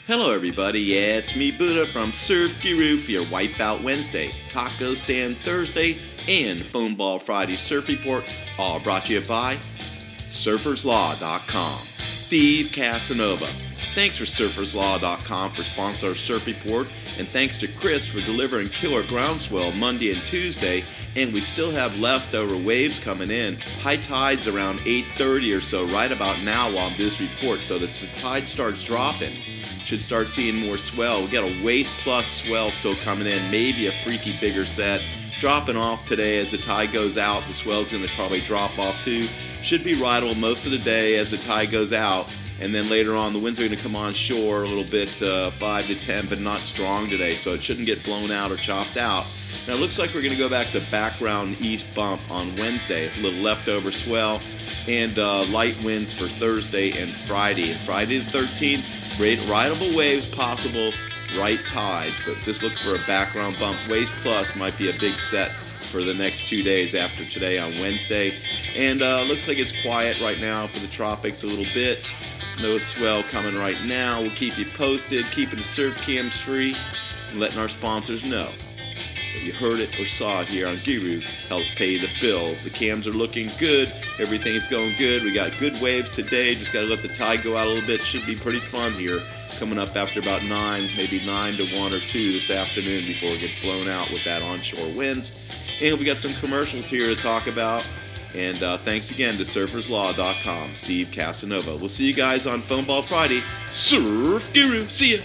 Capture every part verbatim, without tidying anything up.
Hello everybody, yeah, it's me Buddha from Surf Guru for your Wipeout Wednesday, Taco Stand Thursday, and Phone Ball Friday Surf Report, all brought to you by Surfers Law dot com. Steve Casanova. Thanks for Surfers Law dot com for sponsoring our Surf Report, and thanks to Chris for delivering killer groundswell Monday and Tuesday, and we still have leftover waves coming in. High tide's around eight thirty or so right about now while I'm doing this report, so that the tide starts dropping. Should start seeing more swell. We got a waist plus swell still coming in, maybe a freaky bigger set. Dropping off today as the tide goes out. The swell's going to probably drop off too. Should be rideable most of the day as the tide goes out. And then later on, the winds are going to come on shore a little bit, uh, five to ten, but not strong today, so it shouldn't get blown out or chopped out. Now it looks like we're going to go back to background east bump on Wednesday, a little leftover swell, and uh, light winds for Thursday and Friday. And Friday the thirteenth, rideable waves possible, right tides, but just look for a background bump. Waves plus might be a big set for the next two days after today on Wednesday. And uh, looks like it's quiet right now for the tropics a little bit. No swell coming right now. We'll keep you posted, keeping the surf cams free, and letting our sponsors know that you heard it or saw it here on Guru. Helps pay the bills. The cams are looking good. Everything's going good. We got good waves today. Just got to let the tide go out a little bit. Should be pretty fun here. Coming up after about nine, maybe nine to one or two this afternoon before it gets blown out with that onshore winds. And we got some commercials here to talk about. And uh, thanks again to Surfers Law dot com, Steve Casanova. We'll see you guys on Phone Ball Friday. Surf Guru. See ya.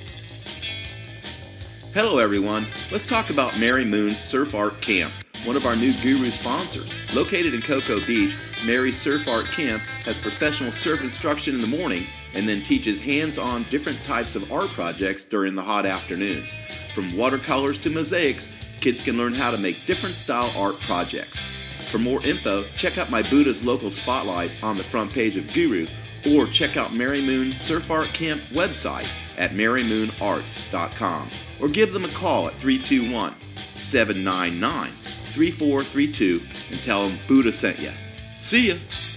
Hello everyone. Let's talk about Mary Moon's Surf Art Camp, one of our new Guru sponsors. Located in Cocoa Beach, Mary's Surf Art Camp has professional surf instruction in the morning and then teaches hands-on different types of art projects during the hot afternoons. From watercolors to mosaics, kids can learn how to make different style art projects. For more info, check out my Buddha's Local Spotlight on the front page of Guru, or check out Mary Moon's Surf Art Camp website at mary moon arts dot com, or give them a call at three two one, seven nine nine, three four three two and tell them Buddha sent ya. See ya!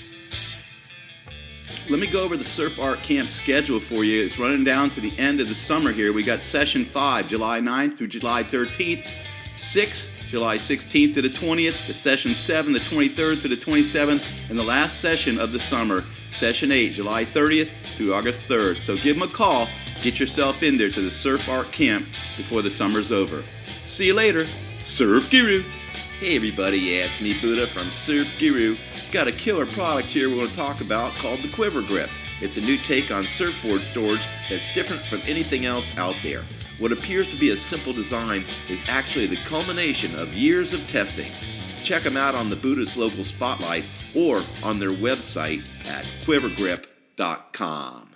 Let me go over the Surf Art Camp schedule for you. It's running down to the end of the summer here. We got session five, July ninth through July thirteenth, six, July sixteenth to the twentieth, the session seven, the twenty-third to the twenty-seventh, and the last session of the summer, session eight, July thirtieth through August third. So give them a call, get yourself in there to the Surf Art Camp before the summer's over. See you later, Surf Guru. Hey everybody, yeah, it's me Buddha from Surf Guru. Got a killer product here we're going to talk about called the Quiver Grip. It's a new take on surfboard storage that's different from anything else out there. What appears to be a simple design is actually the culmination of years of testing. Check them out on the Buddha's Local Spotlight or on their website at quiver grip dot com.